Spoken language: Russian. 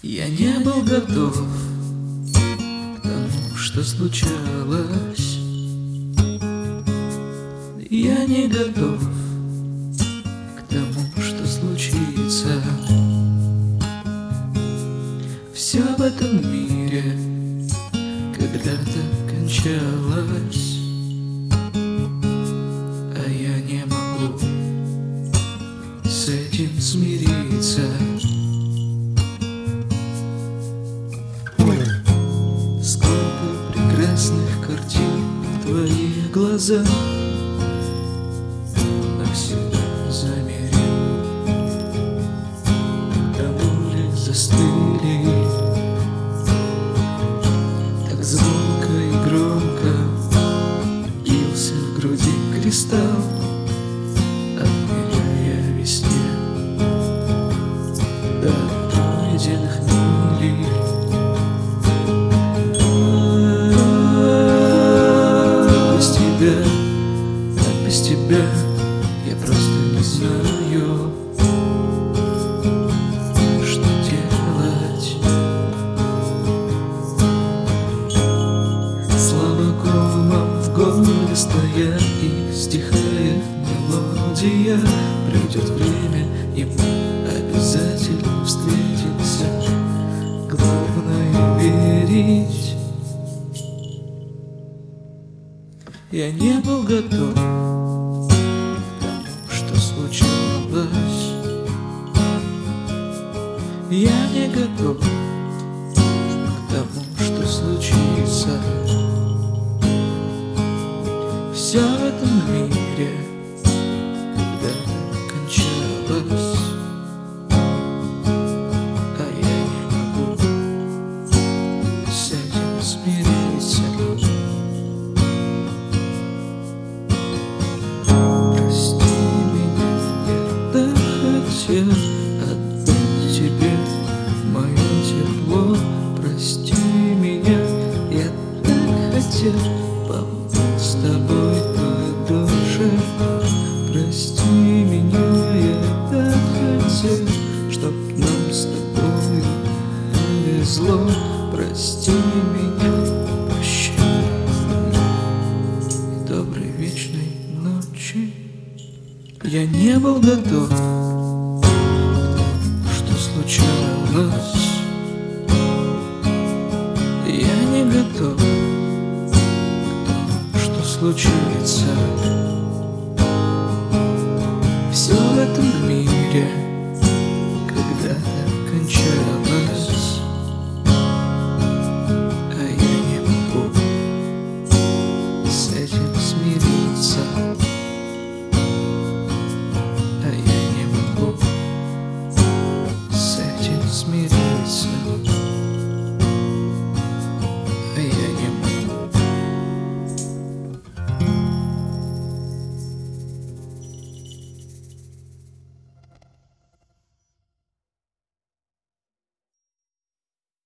Я не был готов к тому, что случалось. Я не готов к тому, что случится. Все в этом мире когда-то кончалось, а я не могу с этим смириться. Сколько прекрасных картин в твоих глазах навсегда замерил, тонули, застыли. Так звонко и громко бился в груди кристалл, отмеряя весне до пройденных миль. Без тебя я просто не знаю, что делать. Слава комом в горле стоят, и стихает мелодия. Придет время, и мы обязательно встретимся. Главное верить. Я не был готов к тому, что случилось. Я не готов к тому, что случится. Все в этом мире когда-то кончалось, а я не могу с этим смириться. Хотел отдать тебе мое тепло. Прости меня, я так хотел побыть с тобой подольше. Прости меня, я так хотел, чтоб нам с тобой повезло. Прости меня, прощай и доброй вечной ночи. Я не был готов, что случалось. Я не готов к тому, что случится. Все в этом мире когда-то кончалось, а я не могу с этим смириться. А я не могу с этим смириться.